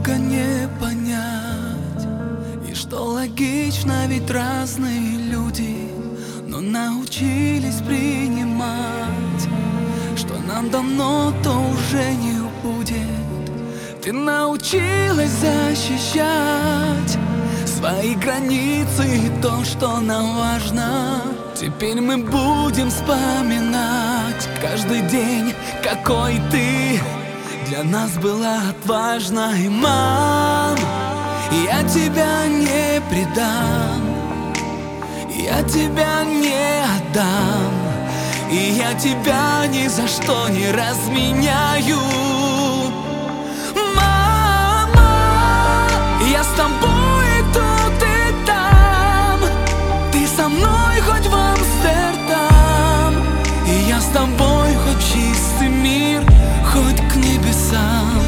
долго не понять. И что логично, ведь разные люди, но научились принимать, что нам дано, то уже не будет. Ты научилась защищать свои границы и то, что нам важно. Теперь мы будем вспоминать каждый день, какой ты для нас была отважной. Мам, я тебя не предам, я тебя не отдам, и я тебя ни за что не разменяю. Мама, я с тобой тут и там, ты со мной хоть в Амстердам, и я с тобой хоть в чистый мир, хоть к небесам.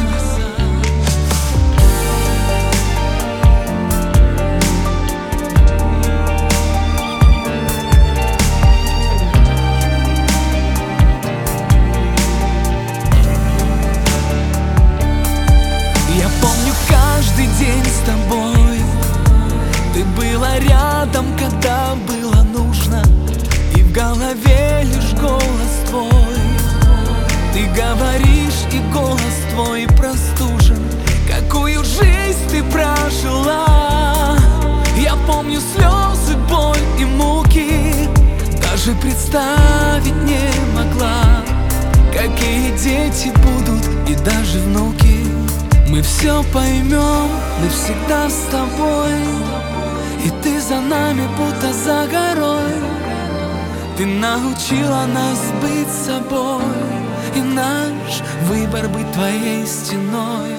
Я помню каждый день с тобой, ты была рядом, когда было нужно, и в голове лишь голос твой. Ты говоришь, и голос твой простужен. Какую жизнь ты прожила? Я помню слезы, боль и муки, даже представить не могла, какие дети будут и даже внуки. Мы все поймем, мы всегда с тобой, и ты за нами, будто за горой. Ты научила нас быть собой, и наш выбор быть твоей стеной.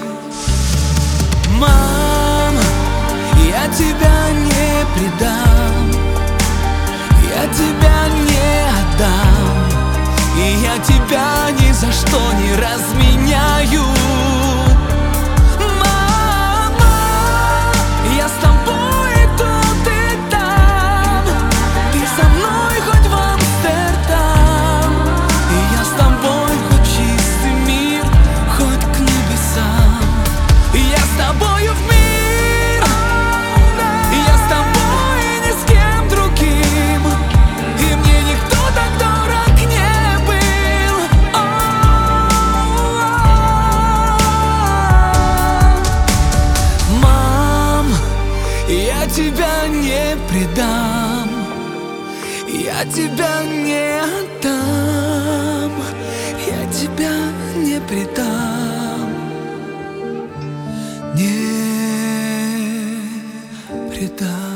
Мам, я тебя не предам, я тебя не отдам, и я тебя ни за что не разменяю. Мама, я с тобой тут и там, ты со мной хоть в Амстердам, и я с тобой хоть в чистый мир, хоть к небесам. Я с тобою в мир, я с тобой и ни с кем другим, и мне никто так дорог не был. Мам, я тебя не предам, я тебя не отдам, я тебя не предам, не предам.